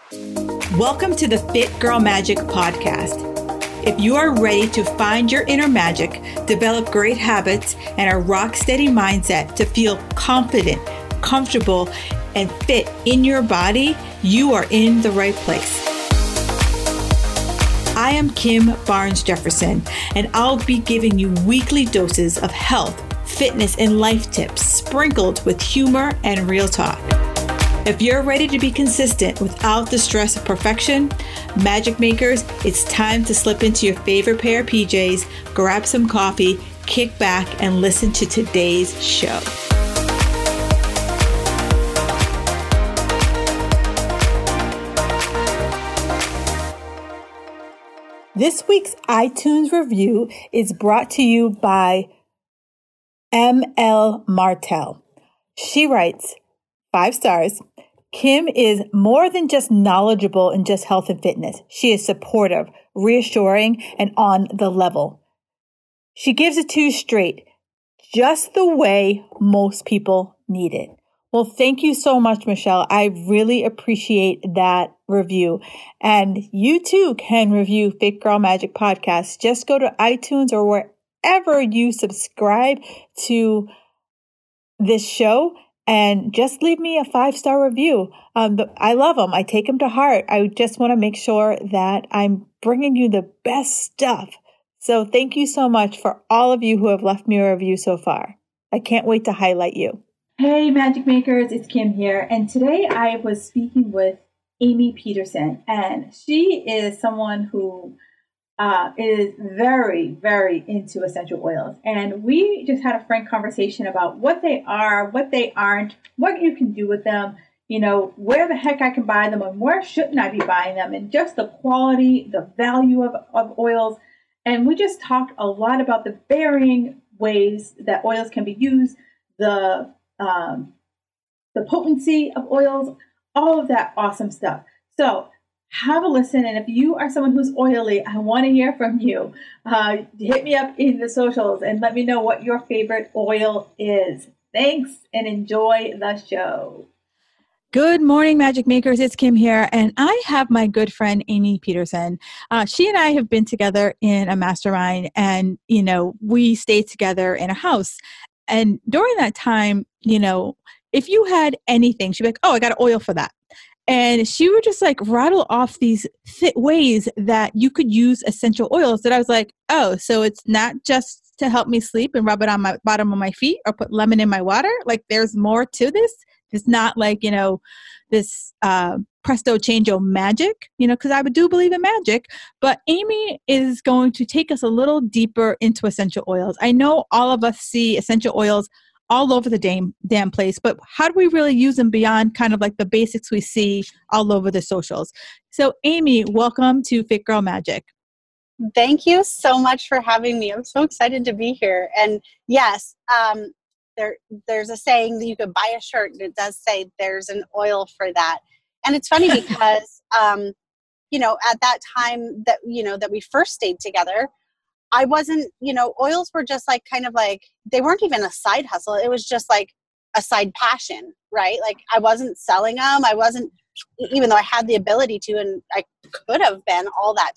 Welcome to the Fit Girl Magic podcast. If you are ready to find your inner magic, develop great habits, and a rock steady mindset to feel confident, comfortable, and fit in your body, you are in the right place. I am Kim Barnes Jefferson, and I'll be giving you weekly doses of health, fitness, and life tips sprinkled with humor and real talk. If you're ready to be consistent without the stress of perfection, magic makers, it's time to slip into your favorite pair of PJs, grab some coffee, kick back, and listen to today's show. This week's iTunes review is brought to you by M.L. Martel. She writes, 5 stars. Kim is more than just knowledgeable in just health and fitness. She is supportive, reassuring, and on the level. She gives it to you straight, just the way most people need it. Well, thank you so much, Michelle. I really appreciate that review. And you too can review Fit Girl Magic Podcast. Just go to iTunes or wherever you subscribe to this show and just leave me a 5-star review. I love them. I take them to heart. I just want to make sure that I'm bringing you the best stuff. So thank you so much for all of you who have left me a review so far. I can't wait to highlight you. Hey, Magic Makers, it's Kim here. And today I was speaking with Amy Peterson, and she is someone who is very, very into essential oils. And we just had a frank conversation about what they are, what they aren't, what you can do with them, you know, where the heck I can buy them and where shouldn't I be buying them, and just the quality, the value of oils. And we just talked a lot about the varying ways that oils can be used, the potency of oils, all of that awesome stuff. So have a listen, and if you are someone who's oily, I want to hear from you. Hit me up in the socials and let me know what your favorite oil is. Thanks, and enjoy the show. Good morning, Magic Makers. It's Kim here, and I have my good friend, Amy Peterson. She and I have been together in a mastermind, and, you know, we stayed together in a house. And during that time, you know, if you had anything, she'd be like, oh, I got an oil for that. And she would just like rattle off these ways that you could use essential oils that I was like, oh, so it's not just to help me sleep and rub it on my bottom of my feet or put lemon in my water. Like there's more to this. It's not like, you know, this presto changeo magic, you know, because I do believe in magic. But Amy is going to take us a little deeper into essential oils. I know all of us see essential oils all over the damn place, but how do we really use them beyond kind of like the basics we see all over the socials? So Amy, welcome to Fit Girl Magic. Thank you so much for having me. I'm so excited to be here. And yes, there's a saying that you could buy a shirt and it does say there's an oil for that. And it's funny because, you know, at that time that, you know, that we first stayed together, I wasn't, you know, oils were just like kind of like, they weren't even a side hustle. It was just like a side passion, right? Like I wasn't selling them. I wasn't, even though I had the ability to, and I could have been all that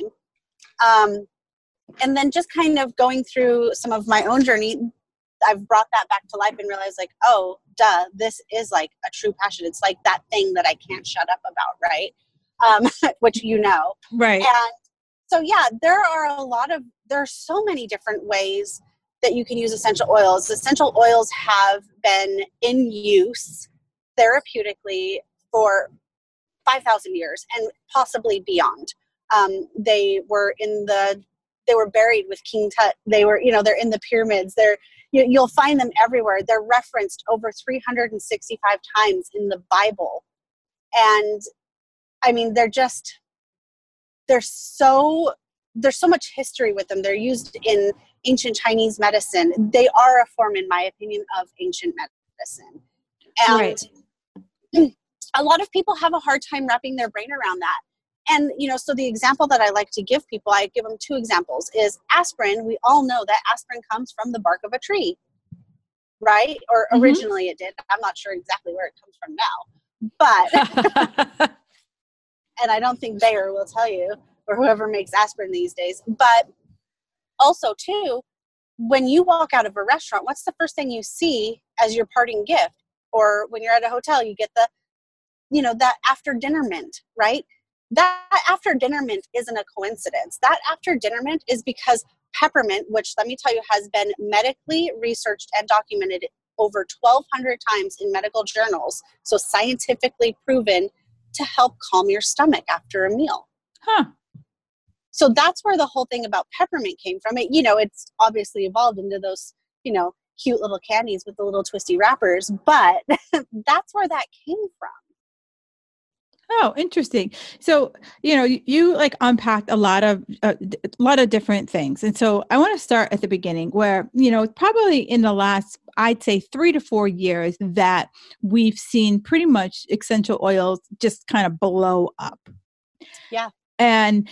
time. And then just kind of going through some of my own journey, I've brought that back to life and realized like, oh, duh, this is like a true passion. It's like that thing that I can't shut up about, right? Which you know. Right. And so, yeah, there are so many different ways that you can use essential oils. Essential oils have been in use therapeutically for 5,000 years and possibly beyond. They were buried with King Tut. They were, you know, they're in the pyramids. You'll find them everywhere. They're referenced over 365 times in the Bible. And I mean, there's so much history with them. They're used in ancient Chinese medicine. They are a form, in my opinion, of ancient medicine. And right. A lot of people have a hard time wrapping their brain around that. And, you know, so the example that I like to give people, I give them 2 examples, is aspirin. We all know that aspirin comes from the bark of a tree, right? Or originally it did. I'm not sure exactly where it comes from now. But and I don't think Bayer will tell you, or whoever makes aspirin these days. But also too, when you walk out of a restaurant, what's the first thing you see as your parting gift? Or when you're at a hotel, you get the, that after dinner mint, right? That after dinner mint isn't a coincidence. That after dinner mint is because peppermint, which let me tell you has been medically researched and documented over 1,200 times in medical journals, so scientifically proven to help calm your stomach after a meal. Huh. So that's where the whole thing about peppermint came from. It's obviously evolved into those, cute little candies with the little twisty wrappers, but that's where that came from. Oh, interesting. So, you like unpacked a lot of different things. And so I want to start at the beginning where, probably in the last, I'd say 3 to 4 years that we've seen pretty much essential oils just kind of blow up. Yeah. And,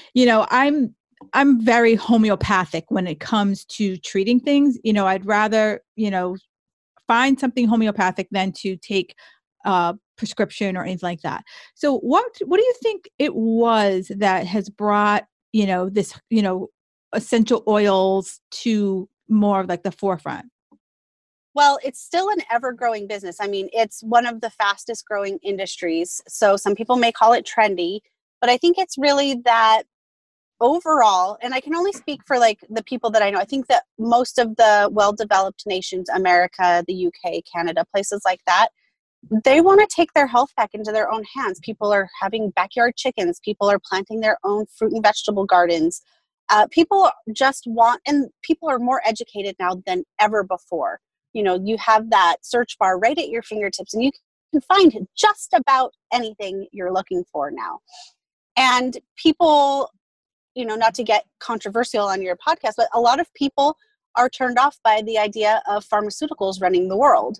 I'm very homeopathic when it comes to treating things. I'd rather, find something homeopathic than to take prescription or anything like that. So what do you think it was that has brought, this, essential oils to more of like the forefront? Well, it's still an ever-growing business. I mean, it's one of the fastest growing industries. So some people may call it trendy, but I think it's really that overall, and I can only speak for like the people that I know. I think that most of the well-developed nations, America, the UK, Canada, places like that, they want to take their health back into their own hands. People are having backyard chickens. People are planting their own fruit and vegetable gardens. People just want, and people are more educated now than ever before. You have that search bar right at your fingertips, and you can find just about anything you're looking for now. And people, not to get controversial on your podcast, but a lot of people are turned off by the idea of pharmaceuticals running the world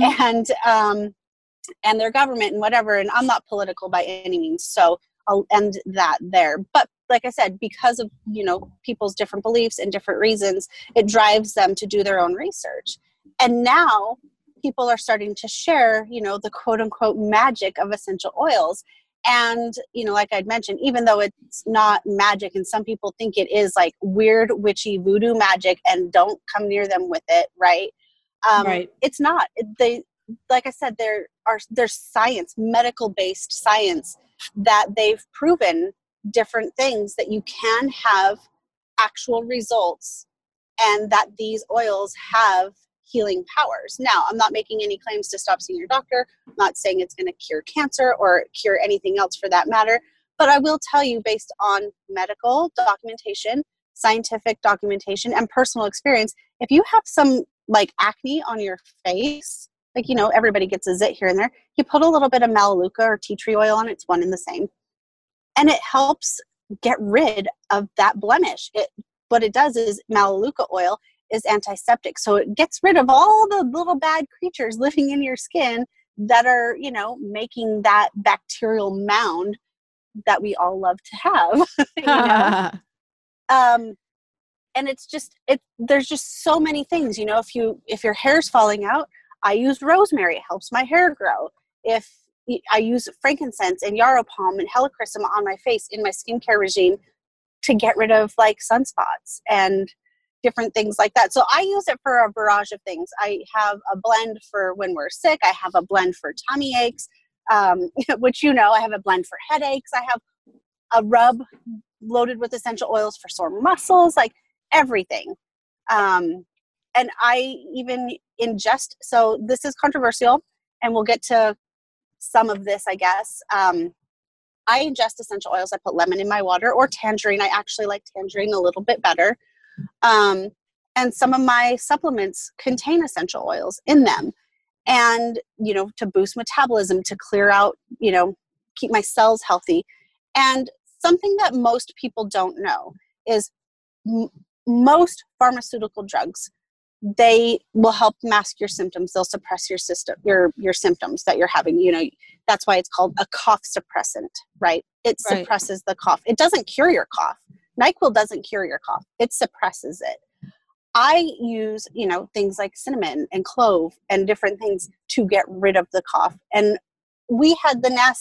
and their government and whatever. And I'm not political by any means, so I'll end that there. But like I said, because of, people's different beliefs and different reasons, it drives them to do their own research. And now people are starting to share, the quote unquote magic of essential oils. And, like I'd mentioned, even though it's not magic and some people think it is like weird, witchy voodoo magic and don't come near them with it, right? Right. It's not. Like I said, there's science, medical-based science, that they've proven different things that you can have actual results and that these oils have healing powers. Now, I'm not making any claims to stop seeing your doctor. I'm not saying it's going to cure cancer or cure anything else for that matter. But I will tell you, based on medical documentation, scientific documentation, and personal experience, if you have some like acne on your face, like, everybody gets a zit here and there, you put a little bit of Melaleuca or tea tree oil on it, it's one and the same. And it helps get rid of that blemish. What it does is Melaleuca oil is antiseptic. So it gets rid of all the little bad creatures living in your skin that are, making that bacterial mound that we all love to have. And it's just, there's just so many things, if your hair's falling out, I use rosemary. It helps my hair grow. If I use frankincense and yarrow palm and helichrysum on my face in my skincare regime to get rid of like sunspots and different things like that. So I use it for a barrage of things. I have a blend for when we're sick. I have a blend for tummy aches, which, I have a blend for headaches. I have a rub loaded with essential oils for sore muscles, like everything. And I even ingest, so this is controversial, and we'll get to some of this, I guess. I ingest essential oils. I put lemon in my water, or tangerine. I actually like tangerine a little bit better. And some of my supplements contain essential oils in them. And, to boost metabolism, to clear out, keep my cells healthy. And something that most people don't know is most pharmaceutical drugs, they will help mask your symptoms. They'll suppress your symptoms that you're having. That's why it's called a cough suppressant, right? It suppresses the cough. It doesn't cure your cough. NyQuil doesn't cure your cough. It suppresses it. I use, things like cinnamon and clove and different things to get rid of the cough. And we had the nasty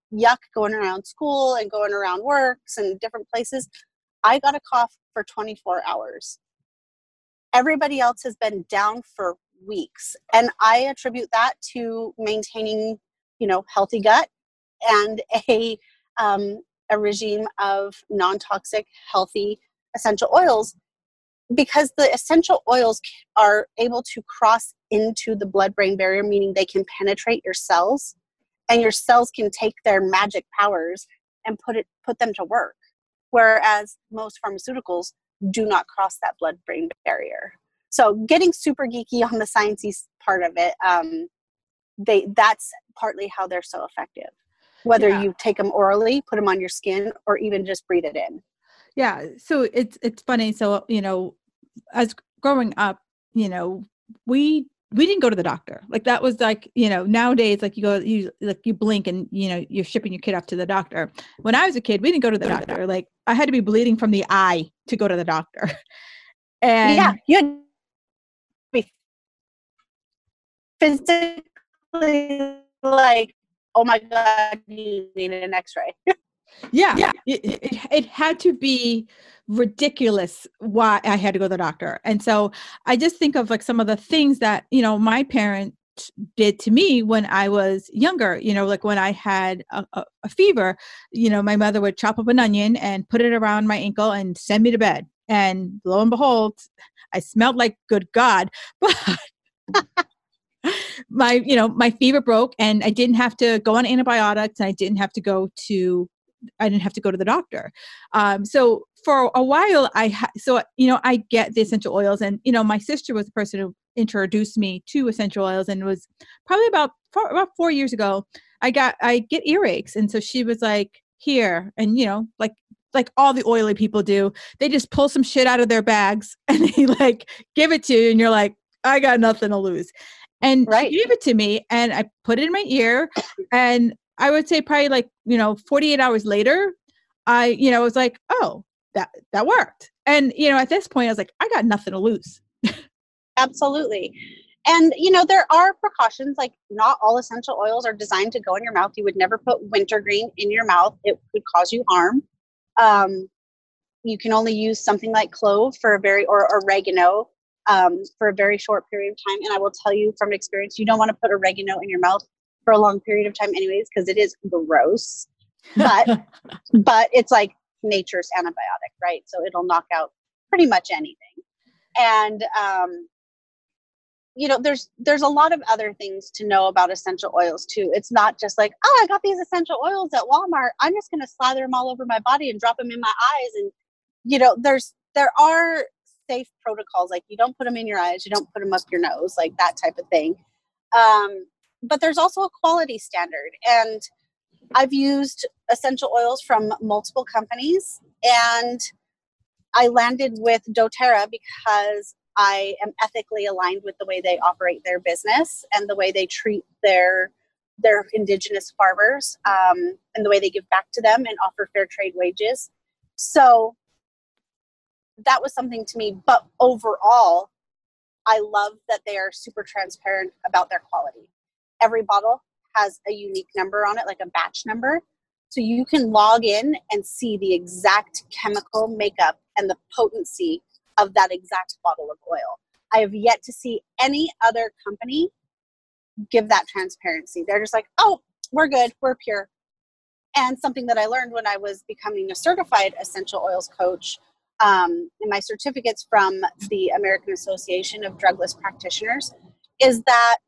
yuck going around school and going around works and different places. I got a cough for 24 hours. Everybody else has been down for weeks. And I attribute that to maintaining, healthy gut and a regime of non-toxic, healthy essential oils, because the essential oils are able to cross into the blood-brain barrier, meaning they can penetrate your cells, and your cells can take their magic powers and put them to work. Whereas most pharmaceuticals do not cross that blood-brain barrier. So getting super geeky on the sciencey part of it, that's partly how they're so effective. Whether you take them orally, put them on your skin, or even just breathe it in. Yeah. So it's funny. So, as growing up, we didn't go to the doctor. Like that was like, nowadays, like you blink and, you're shipping your kid off to the doctor. When I was a kid, we didn't go to the doctor. Like I had to be bleeding from the eye to go to the doctor. And yeah, you had to be physically like, oh my God, you need an x-ray. Yeah. It had to be ridiculous why I had to go to the doctor. And so I just think of like some of the things that, my parents did to me when I was younger, like when I had a fever, my mother would chop up an onion and put it around my ankle and send me to bed. And lo and behold, I smelled like good God, but my fever broke and I didn't have to go on antibiotics, and I didn't have to go to the doctor. So for a while I get the essential oils, and, my sister was the person who introduced me to essential oils, and it was probably about 4 years ago. I get earaches. And so she was like, here, and, like all the oily people do, they just pull some shit out of their bags and they like give it to you. And you're like, I got nothing to lose. And she gave it to me and I put it in my ear, and I would say probably like, 48 hours later, I was like, oh, that worked. And, at this point I was like, I got nothing to lose. Absolutely. And, there are precautions, like not all essential oils are designed to go in your mouth. You would never put wintergreen in your mouth. It could cause you harm. You can only use something like clove or oregano for a very short period of time. And I will tell you from experience, you don't want to put oregano in your mouth for a long period of time anyways, because it is gross, but it's like nature's antibiotic, right? So it'll knock out pretty much anything. And, there's a lot of other things to know about essential oils too. It's not just like, oh, I got these essential oils at Walmart, I'm just going to slather them all over my body and drop them in my eyes. And, there are safe protocols. Like you don't put them in your eyes, you don't put them up your nose, like that type of thing. But there's also a quality standard. And I've used essential oils from multiple companies, and I landed with doTERRA because I am ethically aligned with the way they operate their business and the way they treat their indigenous farmers, and the way they give back to them and offer fair trade wages. So that was something to me. But overall, I love that they are super transparent about their quality. Every bottle has a unique number on it, like a batch number. So you can log in and see the exact chemical makeup and the potency of that exact bottle of oil. I have yet to see any other company give that transparency. They're just like, oh, we're good, we're pure. And something that I learned when I was becoming a certified essential oils coach, in my certificates from the American Association of Drugless Practitioners, is that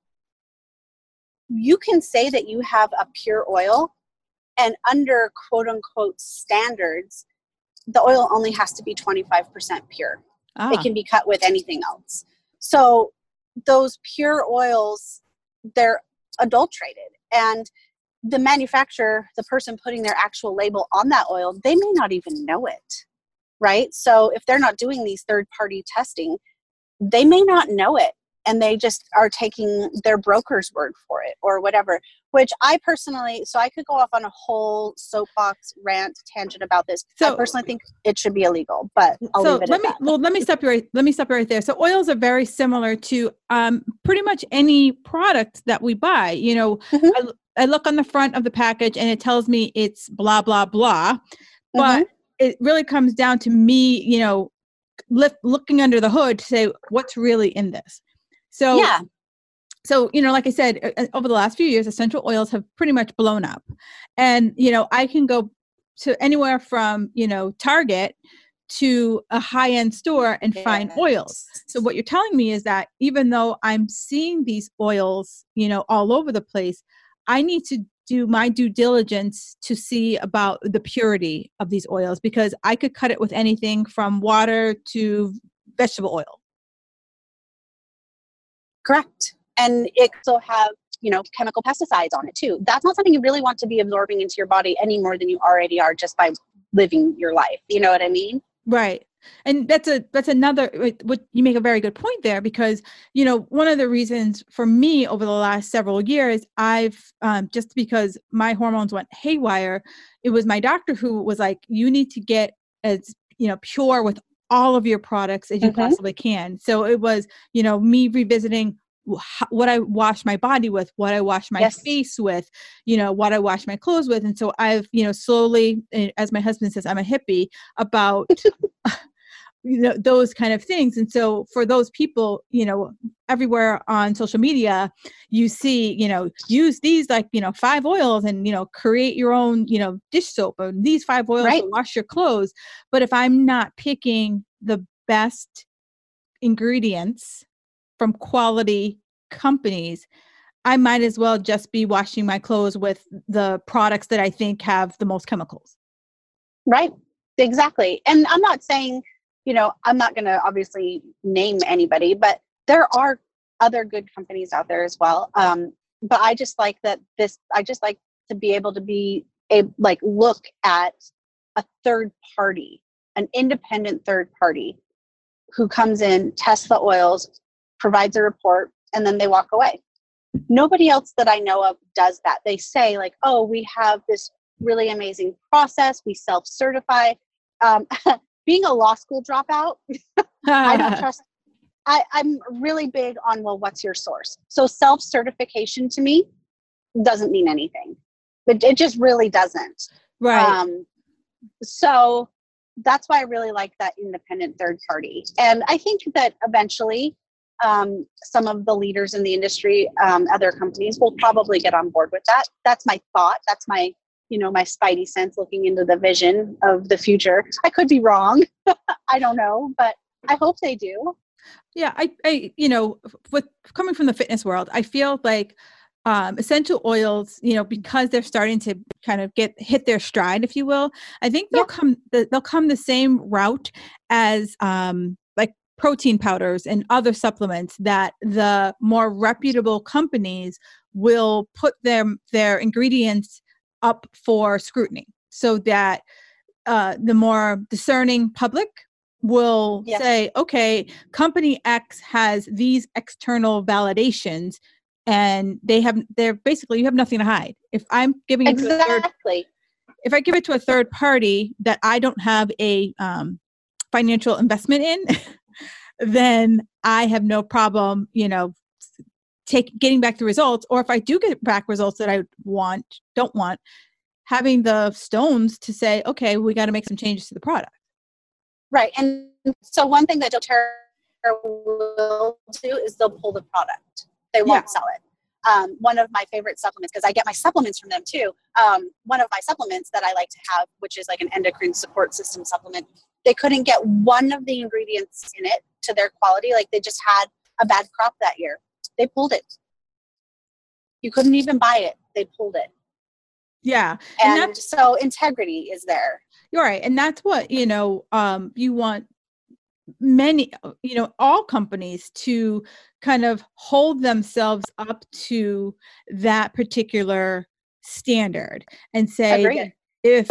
you can say that you have a pure oil, and under quote unquote standards, the oil only has to be 25% pure. It can be cut with anything else. So those pure oils, they're adulterated, and the manufacturer, the person putting their actual label on that oil, they may not even know it, right? So if they're not doing these third-party testing, they may not know it, and they just are taking their broker's word for it or whatever, which I personally, so I could go off on a whole soapbox rant tangent about this. So I personally think it should be illegal, but I'll leave it at that. Well, let me stop you right there. So oils are very similar to pretty much any product that we buy. I look on the front of the package and it tells me it's blah, blah, blah. But it really comes down to me, looking under the hood to say, what's really in this? So, like I said, over the last few years, essential oils have pretty much blown up. And, I can go to anywhere from, Target to a high-end store and find oils. So what you're telling me is that even though I'm seeing these oils, all over the place, I need to do my due diligence to see about the purity of these oils, because I could cut it with anything from water to vegetable oil. Correct. And it also have, chemical pesticides on it too. That's not something you really want to be absorbing into your body any more than you already are just by living your life. You know what I mean? Right. And that's another, what you make a very good point there, because, one of the reasons for me over the last several years, I've, just because my hormones went haywire, it was my doctor who was like, you need to get as, pure with all of your products as you possibly can. So it was, me revisiting what I wash my body with, what I wash my face with, what I wash my clothes with. And so I've, slowly, as my husband says, I'm a hippie about, those kind of things. And so for those people, everywhere on social media, you see, use these 5 oils and, create your own, dish soap, or these 5 oils to wash your clothes. But if I'm not picking the best ingredients from quality companies, I might as well just be washing my clothes with the products that I think have the most chemicals. Right. Exactly. And I'm not saying, I'm not going to obviously name anybody, but there are other good companies out there as well. But I just like I just like to be able to look at a third party, an independent third party who comes in, tests the oils, provides a report, and then they walk away. Nobody else that I know of does that. They say oh, we have this really amazing process. We self-certify. Being a law school dropout, I don't trust. I'm really big on, what's your source? So self-certification to me doesn't mean anything. It just really doesn't. Right. So that's why I really like that independent third party. And I think that eventually some of the leaders in the industry, other companies will probably get on board with that. That's my thought. That's my my spidey sense looking into the vision of the future. I could be wrong. I don't know, but I hope they do. Yeah. I with coming from the fitness world, I feel like essential oils, because they're starting to kind of hit their stride, if you will, I think they'll come the same route as protein powders and other supplements, that the more reputable companies will put their ingredients up for scrutiny, so that the more discerning public will say, okay, company X has these external validations, and they're basically, you have nothing to hide. If I'm giving it if I give it to a third party that I don't have a financial investment in, then I have no problem, getting back the results. Or if I do get back results that I don't want, having the stones to say, okay, we got to make some changes to the product. Right. And so one thing that doTERRA will do is they'll pull the product. They won't sell it. One of my favorite supplements, because I get my supplements from them too. One of my supplements that I like to have, which is like an endocrine support system supplement, they couldn't get one of the ingredients in it to their quality. Like they just had a bad crop that year. They pulled it. You couldn't even buy it. They pulled it. Yeah. And so integrity is there. You're right. And that's what, you want many, all companies to kind of hold themselves up to that particular standard and say that if,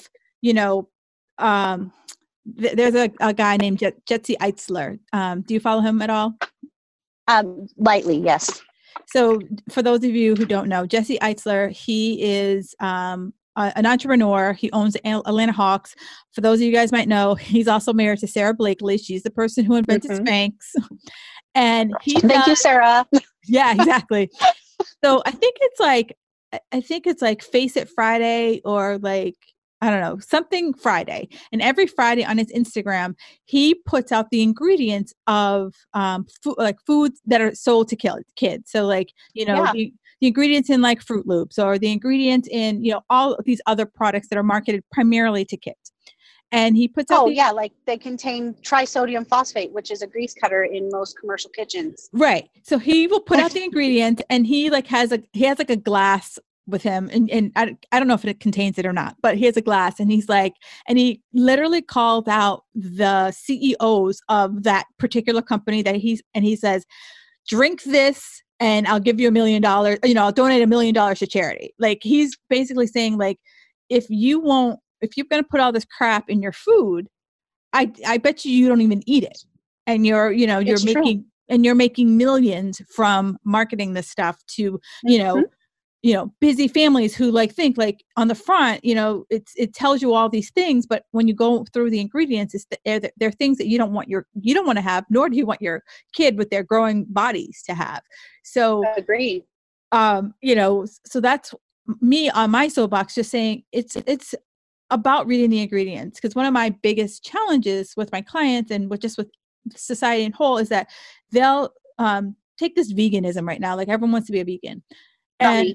there's a guy named Jesse Itzler. Do you follow him at all? Lightly, yes. So for those of you who don't know, Jesse Itzler, he is an entrepreneur. He owns the Atlanta Hawks. For those of you guys might know, he's also married to Sarah Blakely. She's the person who invented Spanx. And Thank you, Sarah. Yeah, exactly. So I think it's I think it's like Face It Friday, or like, I don't know, something Friday. And every Friday on his Instagram, he puts out the ingredients of like foods that are sold to kids. So like, Yeah. the ingredients in like Fruit Loops, or the ingredients in, all of these other products that are marketed primarily to kids. And he puts out Oh, yeah. Like they contain trisodium phosphate, which is a grease cutter in most commercial kitchens. right. So he will put out the ingredients, and he like has like a glass with him, and I don't know if it contains it or not, but he has a glass, and he literally called out the CEOs of that particular company and he says, drink this and I'll give you $1 million, I'll donate $1 million to charity. Like, he's basically saying, like, if you're going to put all this crap in your food, I bet you don't even eat it. And you're making millions from marketing this stuff to, busy families who like think like on the front, it tells you all these things, but when you go through the ingredients, they're things that you don't want to have, nor do you want your kid with their growing bodies to have. So agreed. So that's me on my soapbox, just saying it's about reading the ingredients, because one of my biggest challenges with my clients and with society in whole is that they'll take this veganism right now, like everyone wants to be a vegan, and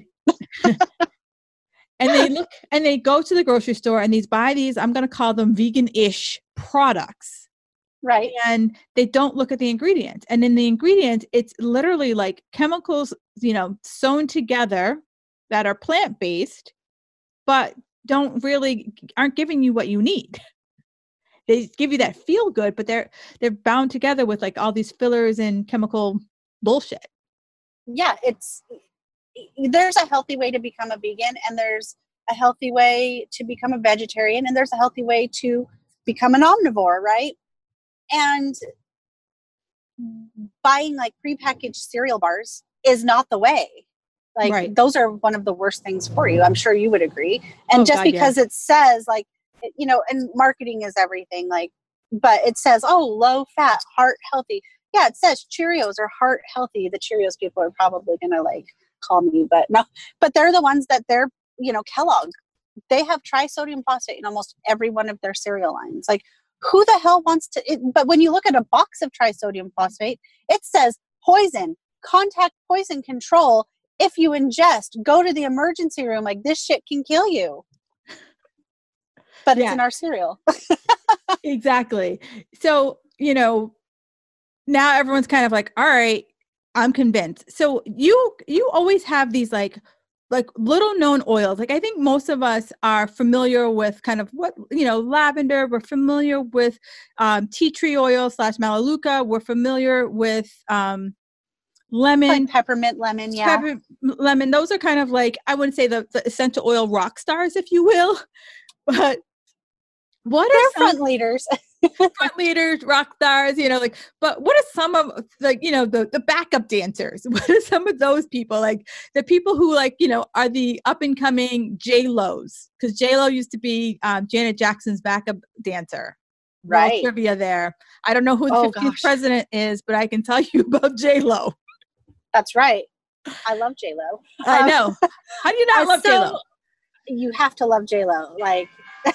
and they go to the grocery store and buy these, I'm going to call them vegan-ish products, right? And they don't look at the ingredients, and in the ingredients it's literally like chemicals sewn together that are plant-based, but aren't giving you what you need. They give you that feel good, but they're bound together with like all these fillers and chemical bullshit. Yeah, there's a healthy way to become a vegan, and there's a healthy way to become a vegetarian, and there's a healthy way to become an omnivore, right? And buying like prepackaged cereal bars is not the way. Like, right. Those are one of the worst things for you. I'm sure you would agree. And because it says like, and marketing is everything, like, but it says, low fat, heart healthy. Yeah, it says Cheerios are heart healthy. The Cheerios people are probably going to like call me, but no, but they're the ones that Kellogg, they have trisodium phosphate in almost every one of their cereal lines. Like, who the hell wants to, but when you look at a box of trisodium phosphate, it says poison, contact poison control. If you ingest, go to the emergency room. Like, this shit can kill you. But it's in our cereal. Exactly. So, now everyone's kind of like, all right, I'm convinced. So you always have these like little known oils. Like, I think most of us are familiar with kind of what, lavender. We're familiar with tea tree oil / Melaleuca. We're familiar with lemon, like peppermint lemon. Yeah. Peppermint lemon. Those are kind of like, I wouldn't say the essential oil rock stars, if you will, but they're front leaders. Front leaders, rock stars, but what are some of like, the backup dancers? What are some of those people? Like the people who like, are the up and coming J-Lo's, because J-Lo used to be Janet Jackson's backup dancer. Right. Trivia there. I don't know who the 15th president is, but I can tell you about J-Lo. That's right. I love J-Lo. I know. How do you not love J-Lo? You have to love J-Lo. Like,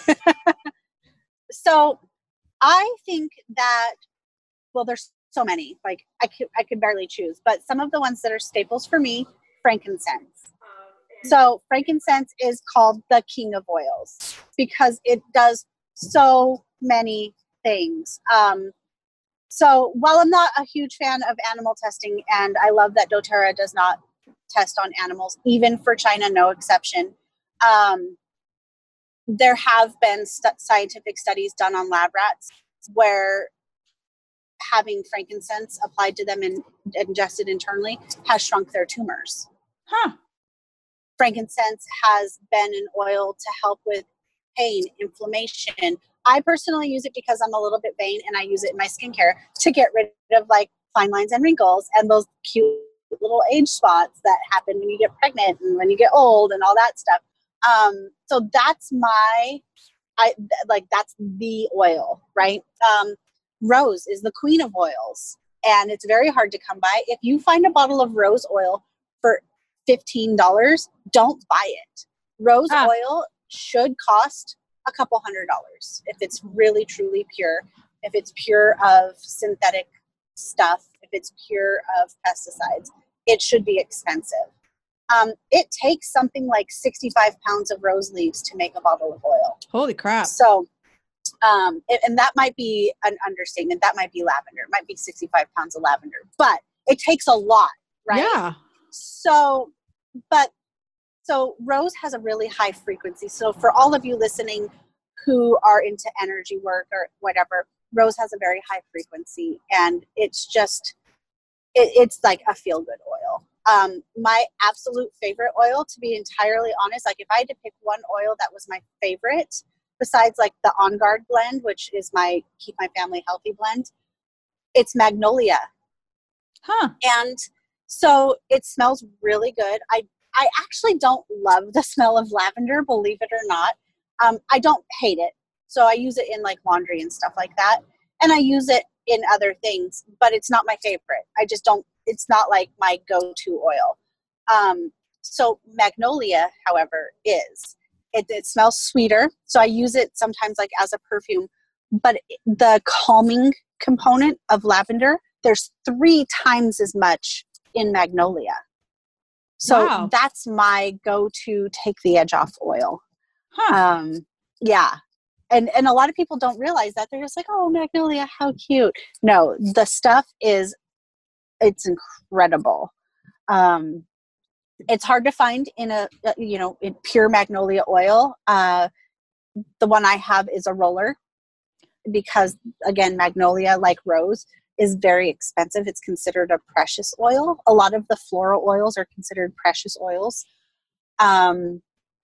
so I think that, well, there's so many, like I could barely choose, but some of the ones that are staples for me, frankincense. So frankincense is called the king of oils because it does so many things. So while I'm not a huge fan of animal testing, and I love that doTERRA does not test on animals, even for China, no exception. There have been scientific studies done on lab rats where having frankincense applied to them and ingested internally has shrunk their tumors. Huh. Frankincense has been an oil to help with pain, inflammation. I personally use it because I'm a little bit vain, and I use it in my skincare to get rid of like fine lines and wrinkles and those cute little age spots that happen when you get pregnant and when you get old and all that stuff. So that's that's the oil, right? Rose is the queen of oils, and it's very hard to come by. If you find a bottle of rose oil for $15, don't buy it. Rose oil should cost a couple $100 if it's really truly pure, if it's pure of synthetic stuff, if it's pure of pesticides. It should be expensive. It takes something like 65 pounds of rose leaves to make a bottle of oil. Holy crap. So, and that might be an understatement. That might be lavender. It might be 65 pounds of lavender, but it takes a lot, right? Yeah. So rose has a really high frequency. So for all of you listening who are into energy work or whatever, rose has a very high frequency, and it's just, it's like a feel-good oil. My absolute favorite oil, to be entirely honest, like if I had to pick one oil that was my favorite, besides like the On Guard blend, which is my Keep My Family Healthy blend, it's Magnolia. And so it smells really good. I actually don't love the smell of lavender, believe it or not. I don't hate it. So I use it in like laundry and stuff like that. And I use it in other things, but it's not my favorite. I just don't, it's not like my go-to oil. So Magnolia, however, is. It smells sweeter. So I use it sometimes like as a perfume, but the calming component of lavender, there's 3 times as much in Magnolia. So that's my go-to take the edge off oil. Yeah. And a lot of people don't realize that. They're just like, oh, Magnolia, how cute. No, the stuff is, it's incredible. It's hard to find in in pure Magnolia oil. The one I have is a roller because, again, Magnolia, like rose, is very expensive. It's considered a precious oil. A lot of the floral oils are considered precious oils. And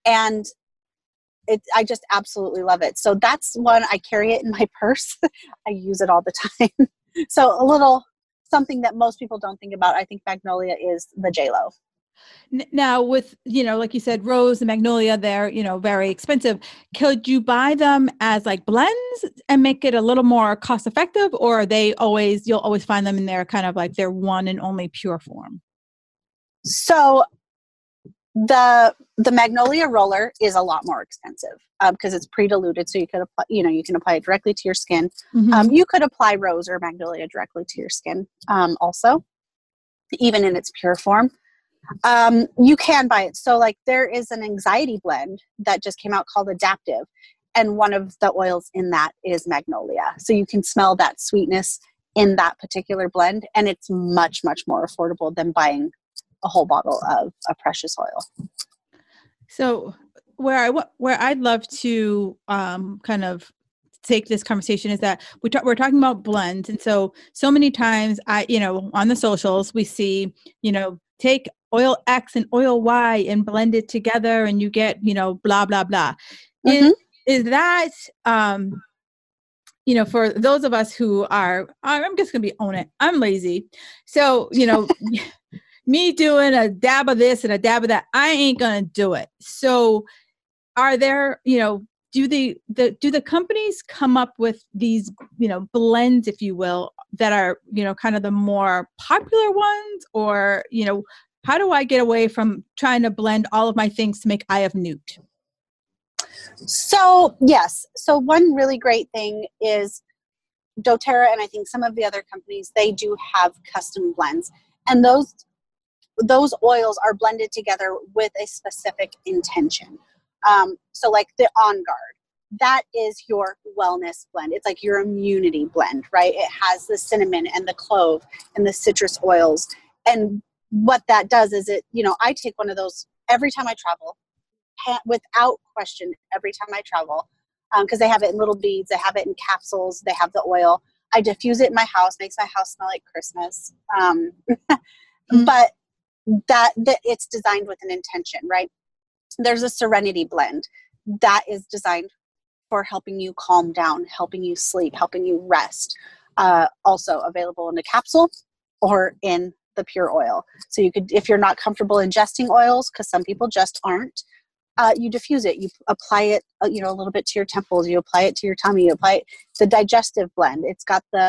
I just absolutely love it. So that's one, I carry it in my purse. I use it all the time. So a little something that most people don't think about. I think Magnolia is the J-Lo. Now with, like you said, rose and magnolia, they're, very expensive. Could you buy them as like blends and make it a little more cost effective, or are you'll always find them in their kind of like their one and only pure form? So the Magnolia roller is a lot more expensive because it's pre-diluted. So you could apply, you can apply it directly to your skin. Mm-hmm. You could apply rose or Magnolia directly to your skin also, even in its pure form. You can buy it. So like there is an anxiety blend that just came out called Adaptive. And one of the oils in that is Magnolia. So you can smell that sweetness in that particular blend. And it's much, much more affordable than buying a whole bottle of a precious oil. So where I'd love to kind of take this conversation is that we're talking about blends. And so many times on the socials, we see, take oil X and oil Y and blend it together and you get, blah, blah, blah. Mm-hmm. Is that, for those of us who are, I'm just going to own it. I'm lazy. So, me doing a dab of this and a dab of that, I ain't going to do it. So are there, do the companies come up with these, blends, if you will, that are, kind of the more popular ones, or, how do I get away from trying to blend all of my things to make Eye of Newt? So, yes. So one really great thing is doTERRA, and I think some of the other companies, they do have custom blends. And those oils are blended together with a specific intention. So like the On Guard, that is your wellness blend. It's like your immunity blend, right? It has the cinnamon and the clove and the citrus oils. And what that does is I take one of those every time I travel, without question, every time I travel, because they have it in little beads, they have it in capsules, they have the oil. I diffuse it in my house, makes my house smell like Christmas. But that it's designed with an intention, right? There's a Serenity blend that is designed for helping you calm down, helping you sleep, helping you rest. Also available in a capsule or in the pure oil. So you could, if you're not comfortable ingesting oils, because some people just aren't, you diffuse it. You apply it, a little bit to your temples. You apply it to your tummy. You apply it. The digestive blend. It's got the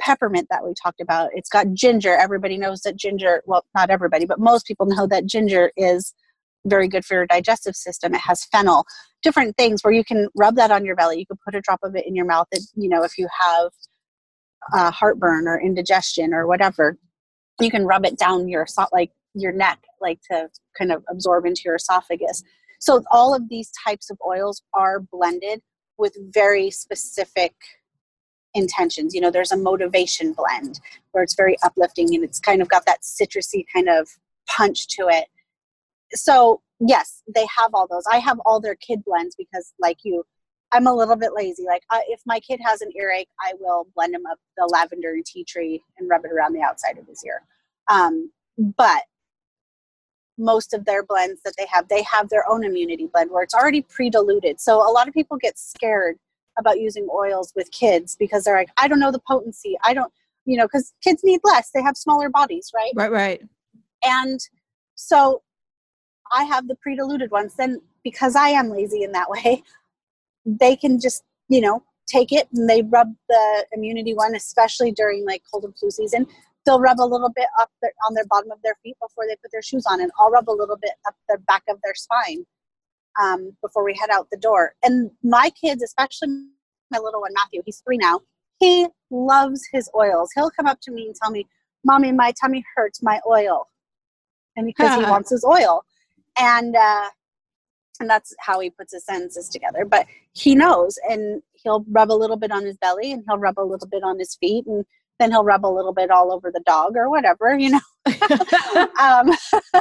peppermint that we talked about. It's got ginger. Everybody knows that ginger, well, not everybody, but most people know that ginger is very good for your digestive system. It has fennel, different things where you can rub that on your belly. You can put a drop of it in your mouth. You know, if you have heartburn or indigestion or whatever, you can rub it down your neck, like to kind of absorb into your esophagus. So all of these types of oils are blended with very specific intentions. You know, there's a motivation blend where it's very uplifting and it's kind of got that citrusy kind of punch to it. So yes, they have all those. I have all their kid blends because, like you, I'm a little bit lazy. Like if my kid has an earache, I will blend him up the lavender and tea tree and rub it around the outside of his ear. But most of their blends that they have their own immunity blend where it's already pre-diluted. So a lot of people get scared about using oils with kids because they're like, I don't know the potency. I don't, you know, because kids need less. They have smaller bodies, right? Right. And so I have the pre-diluted ones. Then because I am lazy in that way, they can just, you know, take it and they rub the immunity one, especially during like cold and flu season. They'll rub a little bit up on their bottom of their feet before they put their shoes on, and I'll rub a little bit up the back of their spine before we head out the door. And my kids, especially my little one, Matthew, he's 3 now, he loves his oils. He'll come up to me and tell me, Mommy, my tummy hurts, my oil. And because he wants his oil. And that's how he puts his sentences together. But he knows, and he'll rub a little bit on his belly, and he'll rub a little bit on his feet, and then he'll rub a little bit all over the dog or whatever, you know.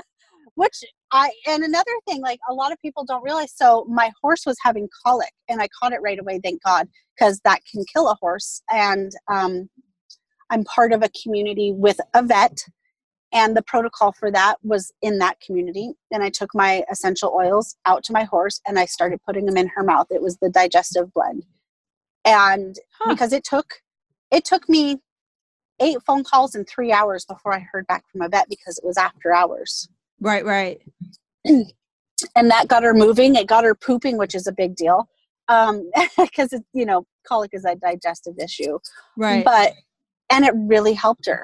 And another thing, like a lot of people don't realize, so my horse was having colic, and I caught it right away, thank God, because that can kill a horse. And I'm part of a community with a vet, and the protocol for that was in that community. And I took my essential oils out to my horse, and I started putting them in her mouth. It was the digestive blend. And because it took me 8 phone calls in 3 hours before I heard back from a vet because it was after hours. Right. And that got her moving. It got her pooping, which is a big deal. Because, you know, colic is a digestive issue. Right. And it really helped her.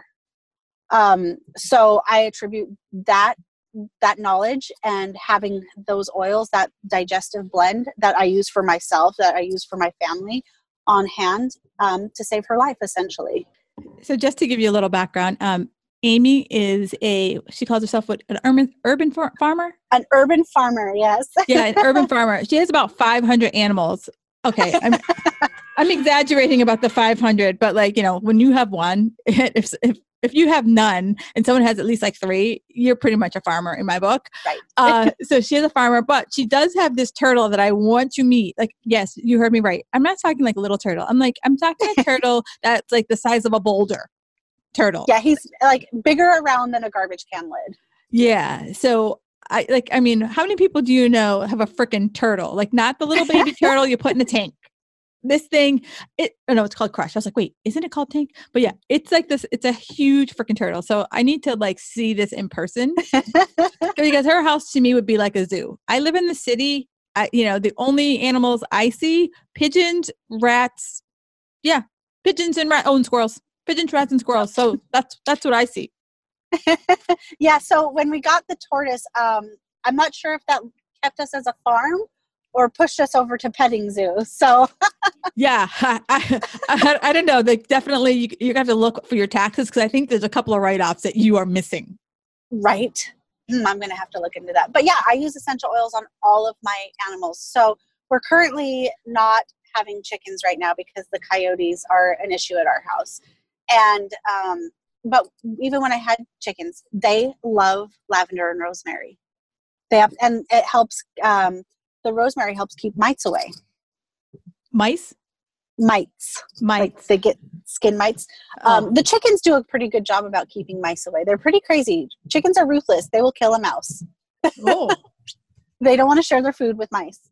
So I attribute that knowledge and having those oils, that digestive blend that I use for myself, that I use for my family on hand, to save her life, essentially. So just to give you a little background, Amy she calls herself an urban farmer? An urban farmer, yes. Yeah, an urban farmer. She has about 500 animals. Okay, I'm exaggerating about the 500, but like, you know, when you have one, if you have none and someone has at least like 3, you're pretty much a farmer in my book. Right. So she is a farmer, but she does have this turtle that I want to meet. Like, yes, you heard me right. I'm not talking like a little turtle. I'm talking a turtle that's like the size of a boulder turtle. Yeah, he's like bigger around than a garbage can lid. Yeah. So how many people do you know have a freaking turtle? Like not the little baby turtle you put in the tank. This thing, it's called Crush. I was like, wait, isn't it called Tank? But yeah, it's like this, it's a huge freaking turtle. So I need to like see this in person because her house to me would be like a zoo. I live in the city. The only animals I see, pigeons, rats. Yeah. Pigeons and squirrels, pigeons, rats and squirrels. So that's what I see. Yeah. So when we got the tortoise, I'm not sure if that kept us as a farm or pushed us over to petting zoo. So yeah, I don't know. Like definitely you have to look for your taxes because I think there's a couple of write-offs that you are missing. Right. I'm going to have to look into that. But yeah, I use essential oils on all of my animals. So we're currently not having chickens right now because the coyotes are an issue at our house. And, but even when I had chickens, they love lavender and rosemary. And it helps, the rosemary helps keep mites away. Mites. Like they get skin mites. The chickens do a pretty good job about keeping mice away. They're pretty crazy. Chickens are ruthless. They will kill a mouse. Oh. They don't want to share their food with mice.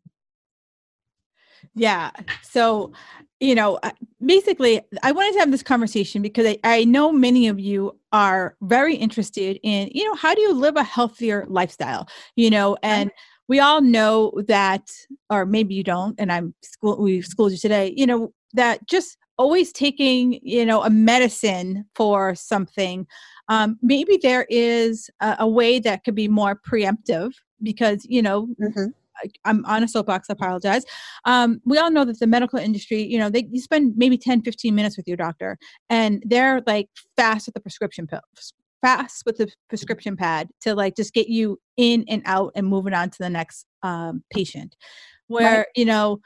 Yeah. So, basically, I wanted to have this conversation because I know many of you are very interested in, how do you live a healthier lifestyle, and we all know that, or maybe you don't, and we schooled you today, that just always taking, a medicine for something, maybe there is a way that could be more preemptive because, Mm-hmm. I'm on a soapbox, I apologize. We all know that the medical industry, you spend maybe 10, 15 minutes with your doctor and they're like fast with the prescription pills, fast with the prescription pad to like just get you in and out and moving on to the next patient. Where, Right.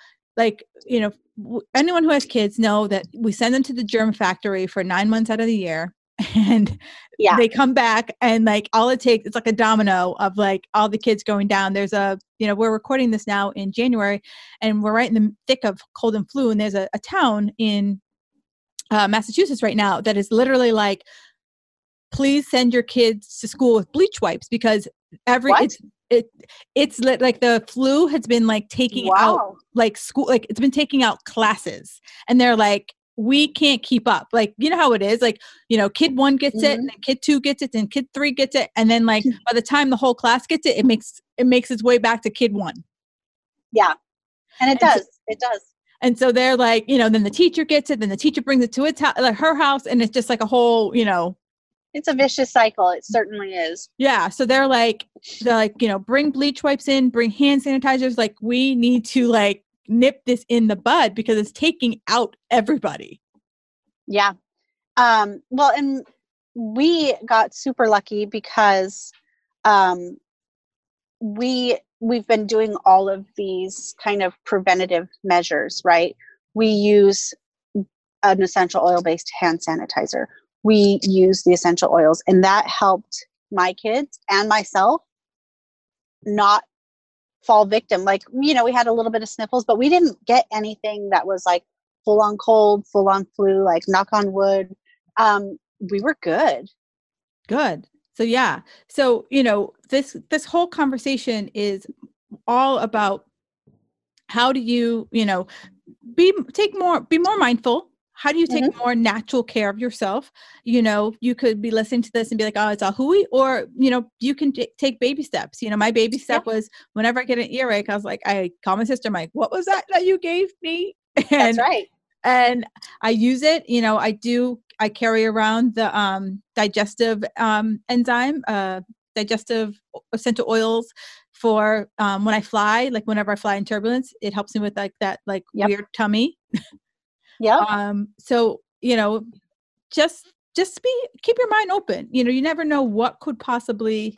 anyone who has kids know that we send them to the germ factory for 9 months out of the year and Yeah. they come back and like all it takes, it's like a domino of like all the kids going down. There's we're recording this now in January and we're right in the thick of cold and flu. And there's a town in Massachusetts right now that is literally like, please send your kids to school with bleach wipes because What? it's like the flu has been like taking out Wow. like school, like it's been taking out classes and they're like, we can't keep up. Like, you know how it is, like, kid 1 gets it, Mm-hmm. and then kid 2 gets it, and kid 3 gets it. And then like by the time the whole class gets it, it makes its way back to kid 1. Yeah. And it And so, does. It does. and so they're like, then the teacher gets it, then the teacher brings it to like her house. And it's just like a whole, It's a vicious cycle. It certainly is. yeah. So they're like, bring bleach wipes in, bring hand sanitizers. Like we need to like nip this in the bud because it's taking out everybody. Yeah. Well, and we got super lucky because we've been doing all of these kind of preventative measures, right? We use an essential oil-based hand sanitizer. We use the essential oils, and that helped my kids and myself not fall victim. Like, we had a little bit of sniffles, but we didn't get anything that was like full on cold, full on flu, like knock on wood. We were good. Good. So yeah. So, this whole conversation is all about how do you, be more mindful. How do you take more natural care of yourself? You could be listening to this and be like, oh, it's a hooey, or, you can take baby steps. My baby step was whenever I get an earache, I was like, I call my sister, I'm like, what was that you gave me? That's right. And I use it, I carry around the digestive enzyme, digestive essential oils for when I fly, like whenever I fly in turbulence, it helps me with like that, like weird tummy. Yeah. So, just keep your mind open. You never know what could possibly,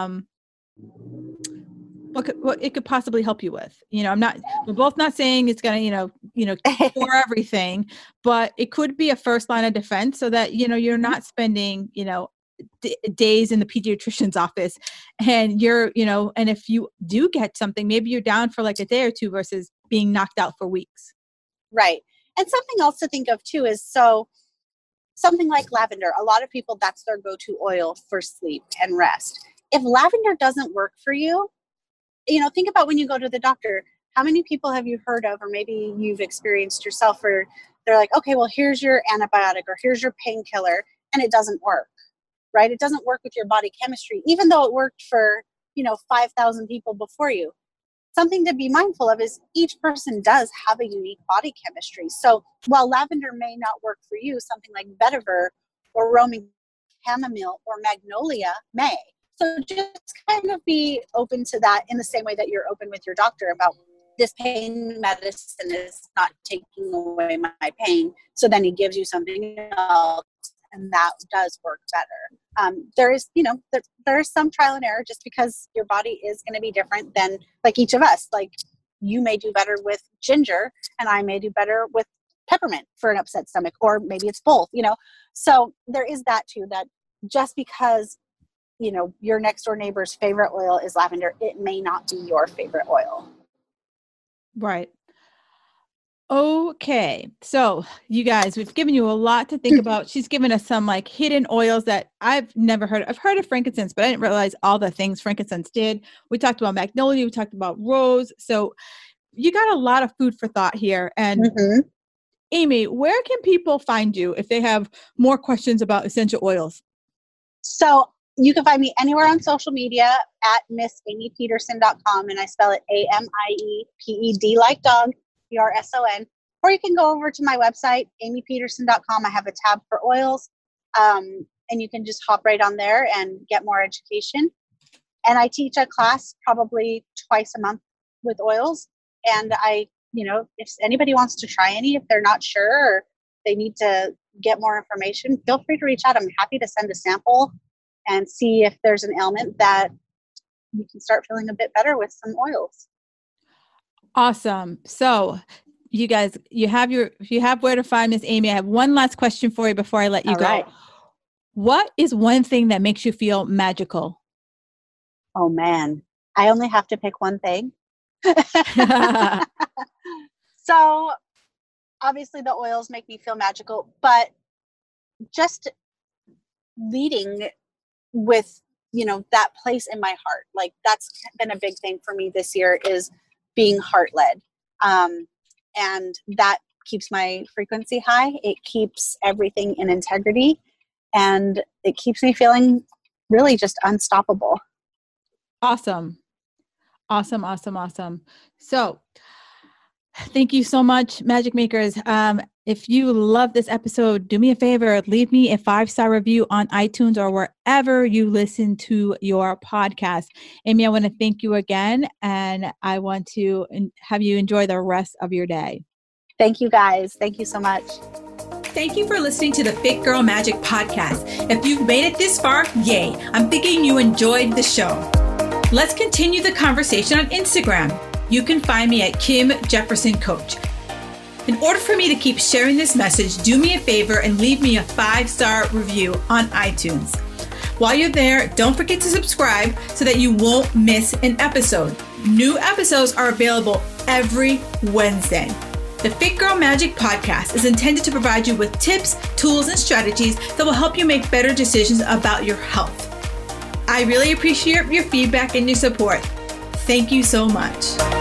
what it could possibly help you with. We're both not saying it's going to, for everything, but it could be a first line of defense so that, you're not spending, days in the pediatrician's office and and if you do get something, maybe you're down for like a day or two versus being knocked out for weeks. Right. And something else to think of too is something like lavender. A lot of people, that's their go-to oil for sleep and rest. If lavender doesn't work for you, think about when you go to the doctor, how many people have you heard of, or maybe you've experienced yourself where they're like, okay, well, here's your antibiotic or here's your painkiller, and it doesn't work, right? It doesn't work with your body chemistry, even though it worked for, 5,000 people before you. Something to be mindful of is each person does have a unique body chemistry. So while lavender may not work for you, something like vetiver or Roman chamomile or magnolia may. So just kind of be open to that in the same way that you're open with your doctor about this pain medicine is not taking away my pain. So then he gives you something else and that does work better. There is, there is some trial and error just because your body is going to be different than like each of us. Like you may do better with ginger and I may do better with peppermint for an upset stomach, or maybe it's both, So there is that too, that just because, your next door neighbor's favorite oil is lavender, it may not be your favorite oil. Right. Okay. So you guys, we've given you a lot to think about. She's given us some like hidden oils that I've never heard of. I've heard of frankincense, but I didn't realize all the things frankincense did. We talked about magnolia. We talked about rose. So you got a lot of food for thought here. And Amy, where can people find you if they have more questions about essential oils? So you can find me anywhere on social media at MissAmyPeterson.com, and I spell it AMIEPED like dog, PRSON. Or you can go over to my website, amypeterson.com. I have a tab for oils, and you can just hop right on there and get more education. And I teach a class probably twice a month with oils. And if anybody wants to try any, if they're not sure or they need to get more information, feel free to reach out. I'm happy to send a sample and see if there's an ailment that you can start feeling a bit better with some oils. Awesome. So you guys, you have where to find Miss Amy. I have one last question for you before I let you go. Right. What is one thing that makes you feel magical? Oh man, I only have to pick one thing. So obviously the oils make me feel magical, but just leading with, that place in my heart, like that's been a big thing for me this year, is being heart led. And that keeps my frequency high. It keeps everything in integrity, and it keeps me feeling really just unstoppable. Awesome. Awesome. So thank you so much, Magic Makers. If you love this episode, do me a favor, leave me a 5-star review on iTunes or wherever you listen to your podcast. Amy, I want to thank you again, and I want to have you enjoy the rest of your day. Thank you, guys. Thank you so much. Thank you for listening to the Fit Girl Magic podcast. If you've made it this far, yay. I'm thinking you enjoyed the show. Let's continue the conversation on Instagram. You can find me at Kim Jefferson Coach. In order for me to keep sharing this message, do me a favor and leave me a 5-star review on iTunes. While you're there, don't forget to subscribe so that you won't miss an episode. New episodes are available every Wednesday. The Fit Girl Magic podcast is intended to provide you with tips, tools, and strategies that will help you make better decisions about your health. I really appreciate your feedback and your support. Thank you so much.